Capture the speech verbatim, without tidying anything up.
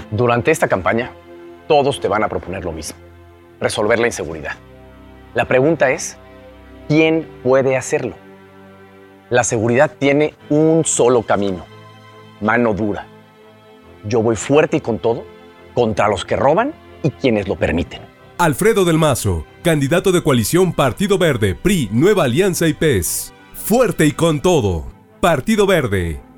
Durante esta campaña, todos te van a proponer lo mismo: resolver la inseguridad. La pregunta es, ¿quién puede hacerlo? La seguridad tiene un solo camino: mano dura. Yo voy fuerte y con todo contra los que roban y quienes lo permiten. Alfredo del Mazo, candidato de coalición Partido Verde, P R I, Nueva Alianza y P E S. Fuerte y con todo. Partido Verde.